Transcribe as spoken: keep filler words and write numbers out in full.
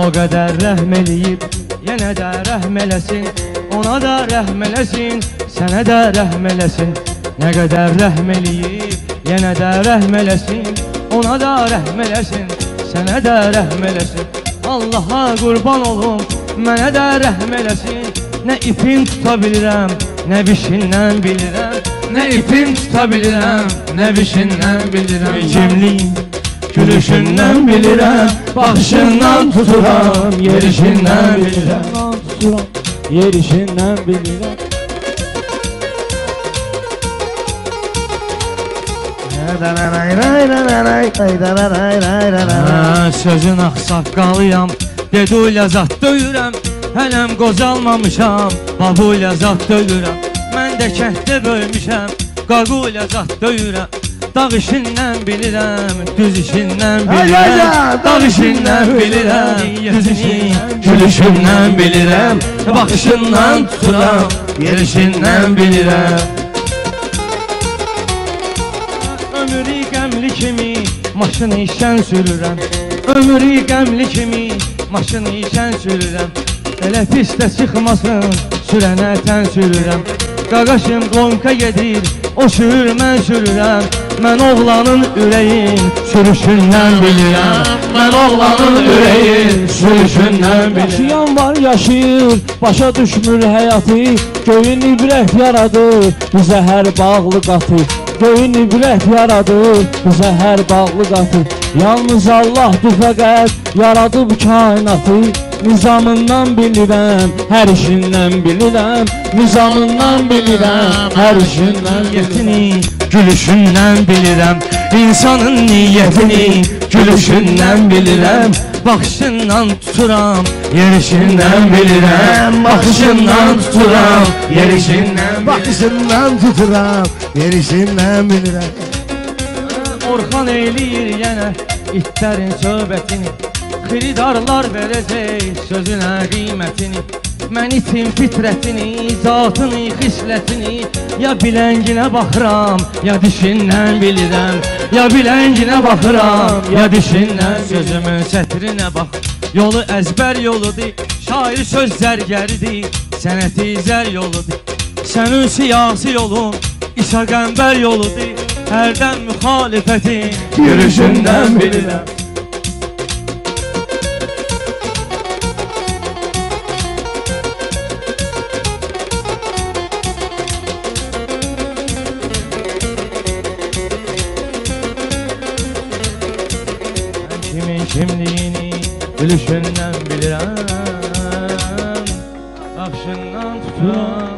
O qədər rəhm eləyib, yenə də rəhm eləsin. Ona da rəhm eləsin, sənə də rəhm eləsin. Nə qədər rəhm eləyib, yenə də rəhm eləsin. Ona da rəhm eləsin, sənə də rəhm eləsin. Allaha qurban olum, mənə də rəhm eləsin. Nə ipin tuta bilirəm, nə bişindən bilirəm. Nə ipin tuta bilirəm, nə bişindən bilirəm. Cimliyim, gülüşündən bilirəm, baxışından tuturam, yerişindən bilirəm. Tuturam, yerişindən bilirəm. Sözün axsaqqalıyam, deduyla zat döyürəm. Hələm qocalmamışam, babuyla zat döyürəm. Mən də kənddə böyümüşəm, qaquyla zat döyürəm. Dağ işindən bilirəm, düz işindən bilirəm. Dağ işindən bilirəm, düz işindən, gülüşündən bilirəm. Baxışından tuturam, yerişindən bilirəm. Ömrü qəmli kimi maşını işən sürürəm. Ömrü qəmli kimi maşını işən sürürəm. Elə pistə çıxmasın, sürənə tən sürürəm. Qaqaşım qonqa gedir, o sürür, mən sürürəm. Mən oğlanın ürəyin sürüşündən bilirəm. Mən oğlanın ürəyin sürüşündən bilirəm. Yaşayan var yaşayır, başa düşmür həyatı. Göyün ibrət yaradır, bizə hər bağlı qatı. Göyün ibrət yaradır, bizə hər bağlı qatı. Yalnız Allahdır fəqət, yaradıb kainatı. Nizamından bilirəm, hər işindən bilirəm. Nizamından bilirəm, hər işindən bilirəm. Gülüşündən bilirəm, insanın niyyətini gülüşündən bilirəm. Baxışından tuturam, yerişindən bilirəm. Baxışından tuturam, yerişindən bilirəm. Baxışından tuturam, yerişindən bilirəm. Orxan eləyir yenə itlərin söhbətini. Xiridarlar verəcək sözünə qiymətini. Mən itin fitrətini, zatını, xislətini. Ya bilənginə baxıram, ya dişindən bilirəm. Ya bilənginə baxıram, ya dişindən. Sözümün sətrinə bax, yolu əzbər yoludur. Şair söz zərgəridir, sənəti zər yoludur. Sənin siyasi yolun, İsa qəmbər yoludur. Hərdən müxalifətin görüşündən bilirəm. Kimin kimliğini gülüşündən bilirəm. Baxışından tuturam,